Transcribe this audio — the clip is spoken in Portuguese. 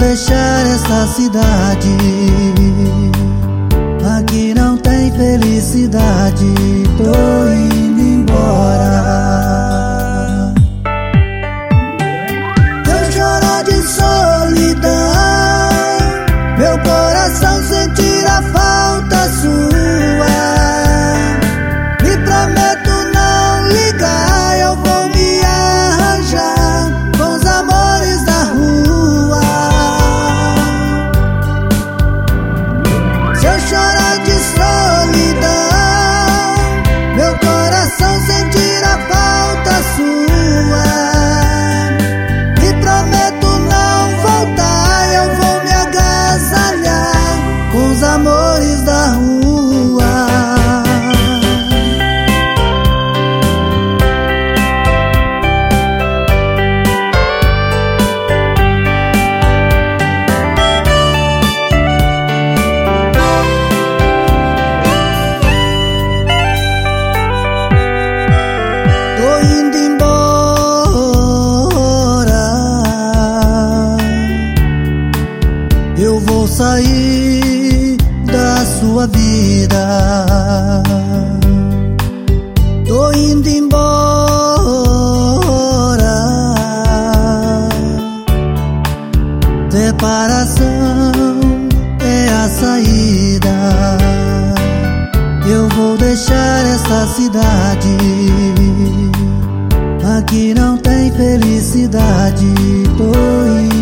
deixar essa cidade. Aqui não tem felicidade. Tô indo embora. Se eu chorar de solidão, meu coração sentir a falta sua. Me prometo não ligar, eu vou me arranjar com os amores da rua. Se eu chorar de solidão, meu coração sentir a falta sua. Me prometo não voltar, eu vou me agasalhar com os amores da rua. Tô indo embora. Eu vou sair da sua vida. Tô indo embora. Separação é a saída. Eu vou deixar essa cidade. Aqui não tem felicidade. Tô indo